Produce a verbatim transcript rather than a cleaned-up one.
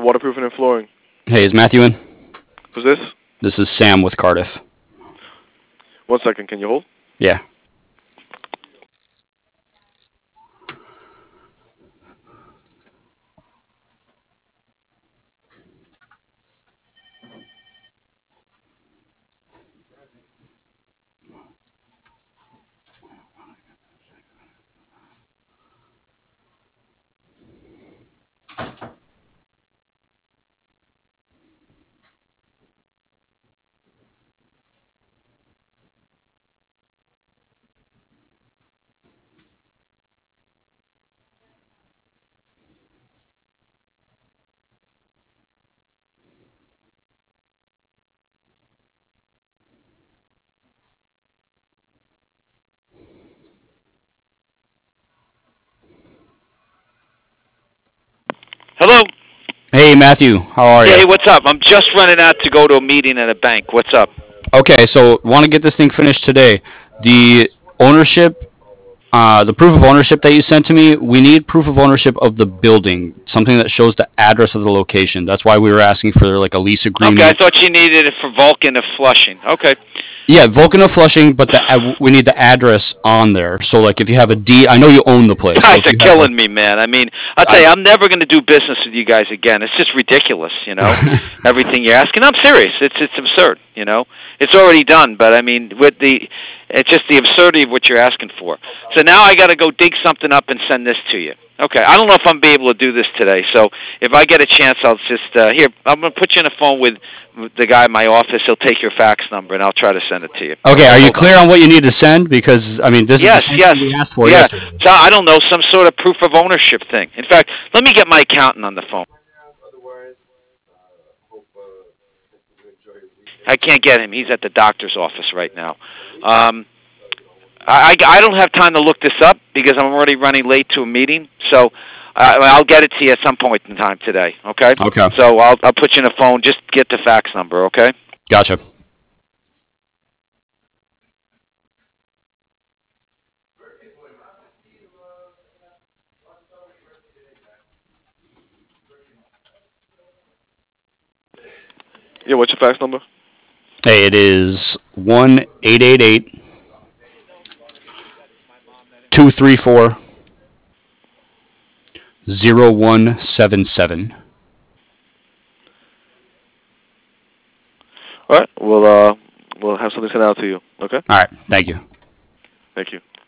Waterproofing and Flooring. Hey, is Matthew in? Who's this? This is Sam with Cardiff. One second, can you hold? Yeah. Hello? Hey, Matthew. How are Yeah, you? hey, what's up? I'm just running out to go to a meeting at a bank. What's up? Okay, so want to get this thing finished today. The ownership, uh, the proof of ownership that you sent to me, we need proof of ownership of the building, something that shows the address of the location. That's why we were asking for like a lease Okay, I agreement. thought you needed it for Vulcan of Flushing. Okay. Yeah, Vulcan of Flushing, but the uh, we need the address on there. So like if you have a deed, I know you own the place. So Guys if are you have like, killing me, man. I mean, I'll tell I, you, I'm never going to do business with you guys again. It's just ridiculous, you know. Everything you're asking, I'm serious. It's it's absurd, you know. It's already done, but I mean, with the, it's just the absurdity of what you're asking for. So now I got to go dig something up and send this to you. Okay, I don't know if I'm be able to do this today. So if I get a chance, I'll just uh, here. I'm going to put you on the phone with the guy in my office. He'll take your fax number and I'll try to send it to you. okay, Okay, are you hold on. clear on what you need to send? Because I mean, this is the Yes, same yes, thing we asked for yeah. yesterday. So I don't know, some sort of proof of ownership thing. In fact, let me get my accountant on the phone. I can't get him. He's at the doctor's office right now. Um, I, I don't have time to look this up because I'm already running late to a meeting. So uh, I'll get it to you at some point in time today. Okay. Okay, So I'll I'll put you in the phone. Just get the fax number. Okay. gotcha. Yeah, what's your fax number? Hey, it is one eight eight eight two three four zero one seven seven. All right, we'll uh, we'll have something sent out to you. Okay. All right, thank you. Thank you.